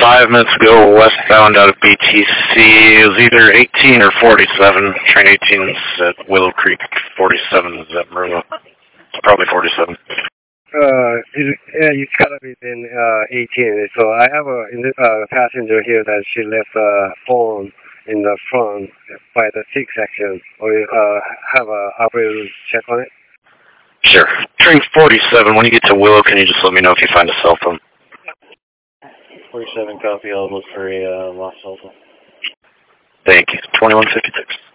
5 minutes ago, westbound out of BTC. It was either 18 or 47. Train 18 is at Willow Creek, 47 is at Merlo. Probably 47. It's gotta be then 18. So I have a passenger here that she left a phone in the front by the 6 section. Or have a operator check on it? Sure. Train 47, when you get to Willow, can you just let me know if you find a cell phone? 47 copy, I'll look for a lost cell phone. Thank you. 2156.